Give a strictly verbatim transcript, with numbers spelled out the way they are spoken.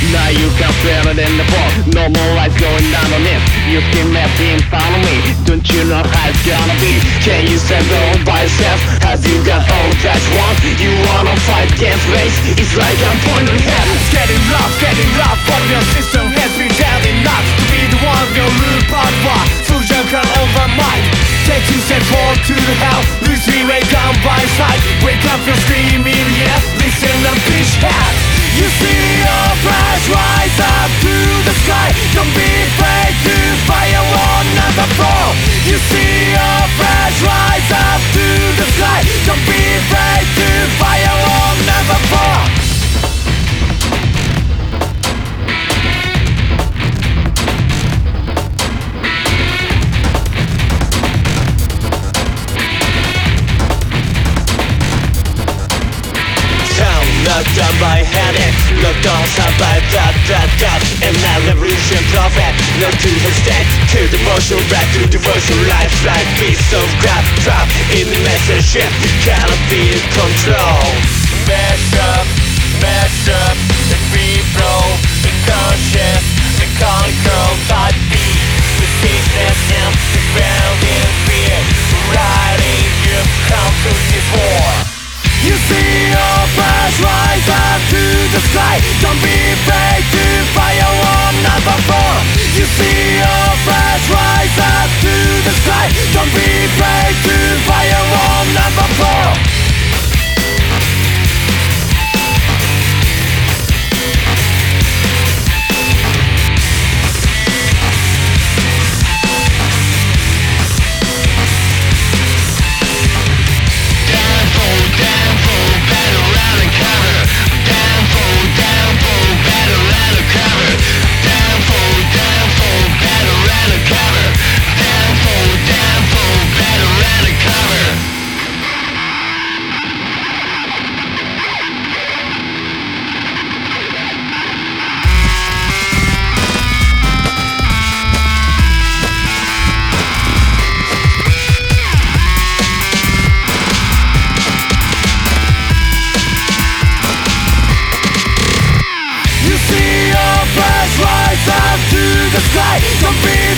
Now you can feel it in the ball. No more lights going down on it. You see me in front of me. Don't you know how it's gonna be? Can you stand all by yourself? Have you got all that you want? You wanna fight against race? It's like I'm pointing head. Getting love, getting love from your system has been dead enough to be the one you'll loop out for. Fusion can over mind. Take two steps forward to the hell. Lose me, wake up by side. Wake up, you're screaming, yeah. Listen and bitch hat. You see your flash rise up to the sky. Don't be afraid to fire one number four. You see your flash rise up to the sky. Don't be afraid to fire one number four. Knocked down by headache, knocked on some by that, that, that. And now revolution prophet, not to the state. Kill the motion, back to devotion. Life like piece of crap, trap in the message. Cannot be in control. Mess up, mess up, the free flow, the conscious, the conquer, but be the sickness and the ground in fear. Riding, you've come to this war. You see your flash rise up to the sky. Don't be afraid to fire one number four. You see your flash rise up to the sky. Don't be afraid to fire one number four. Rise up to the sky. Don't be